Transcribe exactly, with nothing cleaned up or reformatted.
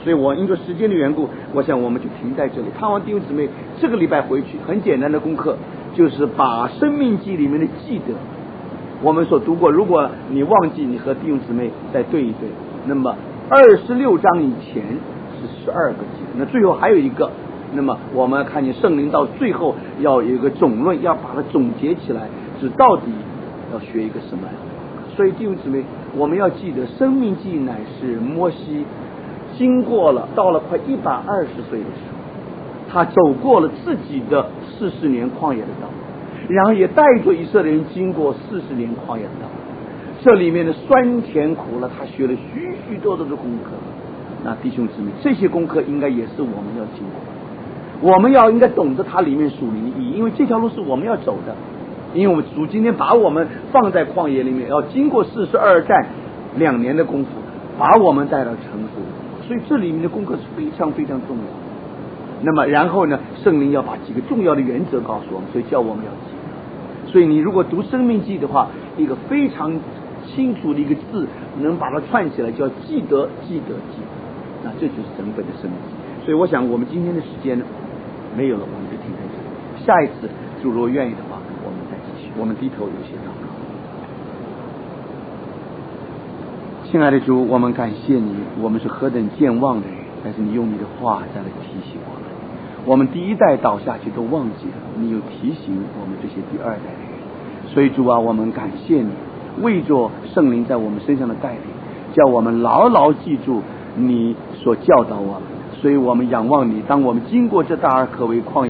所以我因着时间的缘故，我想我们就停在这里。盼望弟兄姊妹这个礼拜回去很简单的功课，就是把生命记里面的记得我们所读过，如果你忘记，你和弟兄姊妹再对一对。那么二十六章以前是十二个记，那最后还有一个，那么我们看见圣灵到最后要有一个总论，要把它总结起来，是到底要学一个什么。所以弟兄姊妹，我们要记得生命记乃是摩西经过了到了快一百二十岁的时候，他走过了自己的四十年旷野的道，然后也带着以色列人经过四十年旷野的道，这里面的酸甜苦辣他学了许许多多的功课。那弟兄姊妹，这些功课应该也是我们要经过，我们要应该懂得它里面属灵的意义，因为这条路是我们要走的，因为我们主今天把我们放在旷野里面，要经过四十二战两年的功夫，把我们带到成熟，所以这里面的功课是非常非常重要的。那么然后呢，圣灵要把几个重要的原则告诉我们，所以叫我们要记得。所以你如果读生命记的话，一个非常清楚的一个字能把它串起来，叫记得记得记得，那这就是整本的生命记。所以我想我们今天的时间呢没有了，我们就停在这里，下一次主如果愿意的话我们再继续。我们低头有些祷告。亲爱的主，我们感谢你，我们是何等健忘的人，但是你用你的话再来提醒我们。我们第一代倒下去都忘记了，你又提醒我们这些第二代的人。所以主啊，我们感谢你，为着圣灵在我们身上的带领，叫我们牢牢记住你所教导我们。所以我们仰望你，当我们经过这大而可为旷野